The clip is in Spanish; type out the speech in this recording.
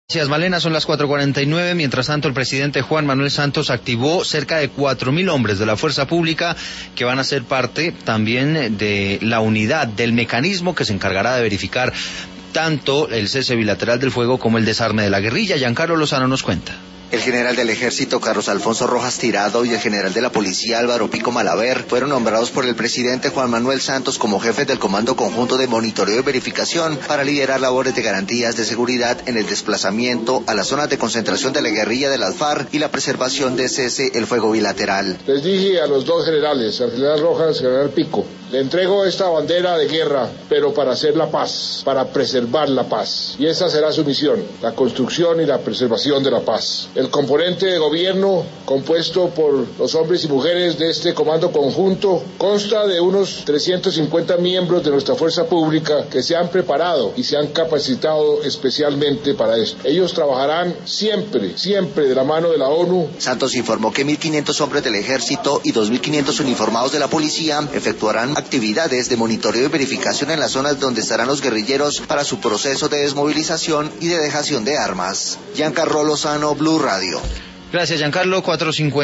Gracias, Malena, son las 4:49. Mientras tanto, el presidente Juan Manuel Santos activó cerca de 4.000 hombres de la fuerza pública que van a ser parte también de la unidad, del mecanismo que se encargará de verificar tanto el cese bilateral del fuego como el desarme de la guerrilla. Giancarlo Lozano nos cuenta. El general del Ejército Carlos Alfonso Rojas Tirado y el general de la Policía Álvaro Pico Malaver fueron nombrados por el presidente Juan Manuel Santos como jefes del Comando Conjunto de Monitoreo y Verificación para liderar labores de garantías de seguridad en el desplazamiento a las zonas de concentración de la guerrilla de las FARC y la preservación de cese el fuego bilateral. Les dije a los dos generales, al general Rojas y al general Pico, le entrego esta bandera de guerra, pero para hacer la paz, para preservar la paz. Y esa será su misión, la construcción y la preservación de la paz. El componente de gobierno, compuesto por los hombres y mujeres de este comando conjunto, consta de unos 350 miembros de nuestra fuerza pública que se han preparado y se han capacitado especialmente para esto. Ellos trabajarán siempre de la mano de la ONU. Santos informó que 1.500 hombres del Ejército y 2.500 uniformados de la Policía efectuarán actividades de monitoreo y verificación en las zonas donde estarán los guerrilleros para su proceso de desmovilización y de dejación de armas. Giancarlo Lozano, Blue Radio. Gracias, Giancarlo. 4:50.